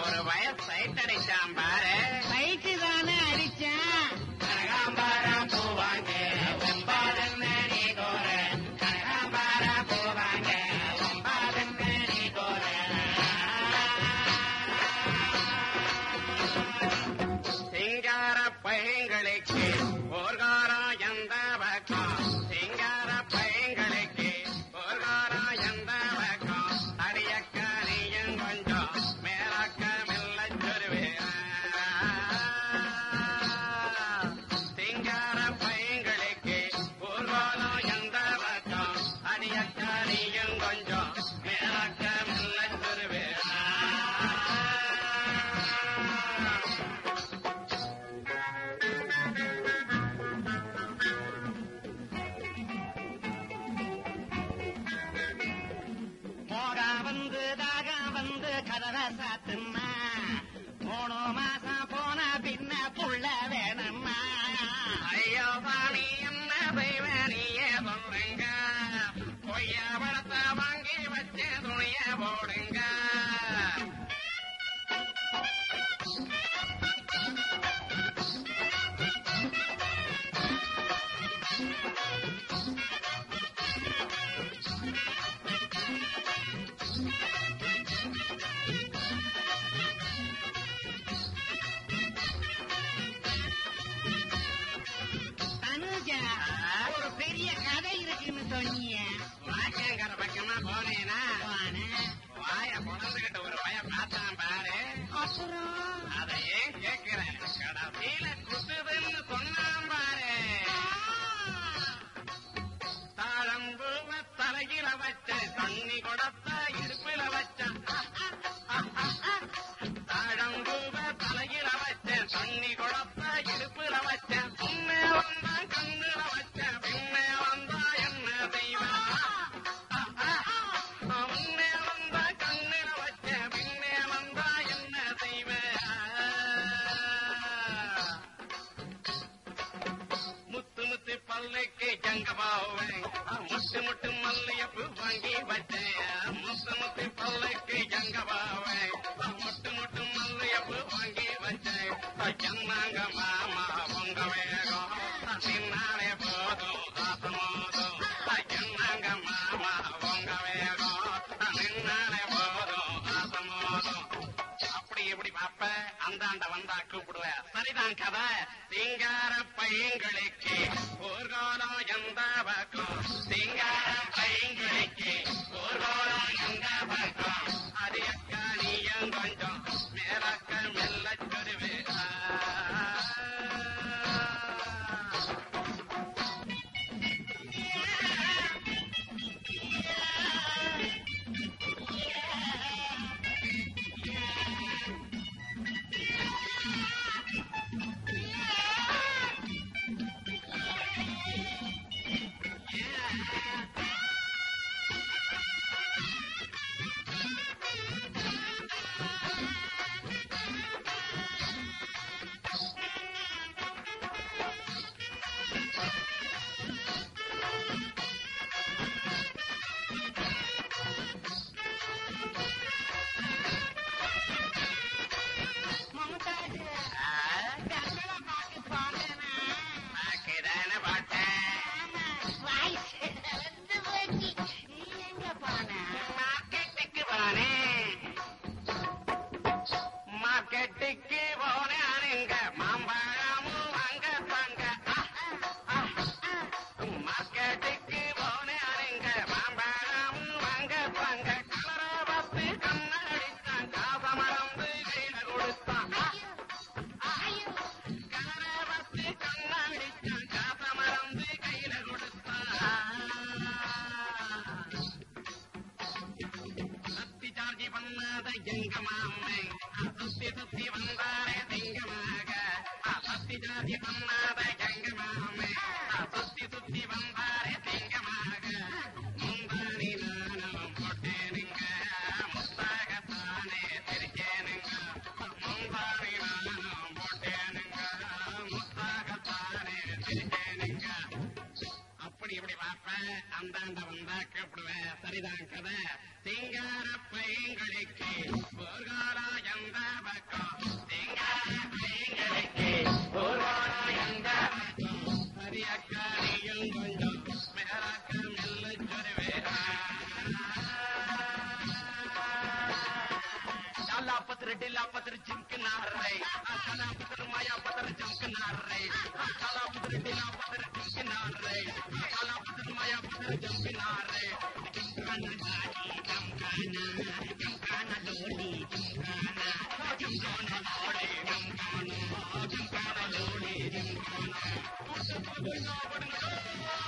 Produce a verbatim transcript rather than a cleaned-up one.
ஒரு வயசு சைட் அடிச்சான் பாரு. சைட்டு தானே அடிச்சான். கனகாம்பாரம் பூவாங்க ஒம்பாதுன்னு நீ கோர, கனகாம்பார பூவாங்க ஒம்பாதுன்னு நீ கோர. சிங்கார பையங்களுக்கு போர்காரம் எந்த பக்கம், சிங்கார பையங்களுக்கு போர்காரம் எந்த பக்கம், அடியக்க நீயும் கொஞ்சம் மேலக்க மெல்ல சொருவே. சிங்கார பையங்களுக்கு போர்காலம் எந்த பக்கம், அடியக்க நீயும் கொஞ்சம் மேலக்க மெல்ல சொருவே. மோகா வந்து தாகா வந்து கதவை சாத்துமா, மூணு மாசம் போன பின்ன புள்ள வேணுமா. ஐயோ சாமி என்ன தெய்வ நீயே சொல்லுங்க, பொய்ய படத்தை வாங்கி வச்சு துணிய போடுங்க. தனுஜா, ஒரு பெரிய கதை இருக்குன்னு சொன்னீங்க. வாக்கியங்கிற பக்கமா போனேனா வாய புடந்துகிட்டு ஒரு பய பார்த்தான் பாரு. அப்புறம் அதை ஏன் கேட்கிறேன், கடைசியில குத்துதுன்னு சொன்னான் பாரு. தாழம்பூவ தலையில வச்ச தண்ணி கொடுத்த இடுப்புல வச்ச, தாழம்பூவ தலையில வச்ச தண்ணி கொடுத்த இடுப்புல வச்ச, உண்மை வந்தா கண்ணுல வச்ச பின்னே வந்தா என்ன தெய்வம். உண்மை வந்தா கண்ணுல வச்ச பின்னே வந்தா என்ன தெய்வம். முத்து முத்து பல்லுக்கு எங்க போவேன், முட்டு முட்டு மல்லியப்பு வாங்கி வச்சேன். முத்து முத்து பல்லுக்கு எங்க போவேன், முட்டு முட்டு மல்லியப்பு வாங்கி வச்சேன். என்னங்க மாமா உங்க வேகம் நின்னாலே போதும் ஆசமோதும். என்னங்க மாமா உங்க வேகம் நின்னாலே போதும் ஆசமோதும். அப்படி எப்படி பாப்ப அந்தாண்ட வந்தா கூப்பிடுவ. சரிதான் கதை. சிங்கார பையங்களுக்கு போர்காலம் எந்த பக்கம், சிங்கார பையங்களுக்கு போர்காலம் எந்த பக்கம், அரியக்க நீயும் கொஞ்சம் மேலக்க மெல்ல சொருவே. மம்தாஜ் கண்ணனை பார்க்க போனேனா? பாக்குதானே பாட்டேன். ஆமா, வாய்ஸ் வந்து போச்சு. நீ எங்க போன? மார்க்கெட்டுக்கு போனேன், மார்க்கெட்டுக்கு போனேனுங்க மாம்பழமும் வாங்க தாங்க. மார்க்கெட்டுக்கு போனேனுங்க மாம்பழமும் வாங்க தாங்க. கலரை பார்த்து கண்ணடித்தான், காச மறந்து கையில கொடுத்தான். கலரை பார்த்து கண்ணடித்தான், காச மறந்து கையில கொடுத்தான். சத்தி சார்ஜி பண்ணாத எங்க மாமே சுத்தி சுத்தி வந்தாரே திங்கமாக. சத்தி சார்ஜி பண்ணாத எங்க மாமே சுத்தி சுத்தி வந்தாரே திங்கமாக. முந்தானி நானும் போட்டேனுங்க முத்தாகத்தானே திரிச்சேனுங்க. முந்தானி நானும் போட்டேனுங்க முத்தாகத்தானே திரிச்சேனுங்க. அப்படி இப்படி பார்ப்பேன் அந்தாண்ட வந்தா கூப்பிடுவேன். சரிதான் கதை. சிங்கார பையங்களுக்கு போர்காலம் எந்த पत्र चिमकनार रे काला पत्र माया पत्र चमकनार रे काला पत्र टीला पत्र चिमकनार रे काला पत्र माया पत्र चमकनार रे चमकाना गाड़ी चमकाना चमकाना लोली चमकाना चमकाना लोली चमकाना चमकाना लोली चमकाना